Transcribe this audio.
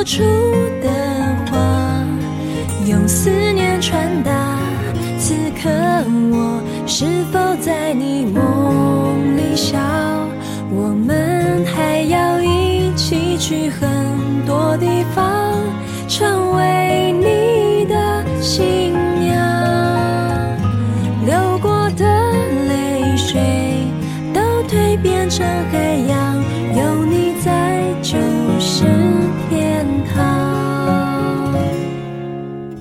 说出的话，用思念传达。此刻我是否在你梦里笑？我们还要一起去很多地方，成为你的信仰。流过的泪水都蜕变成黑暗，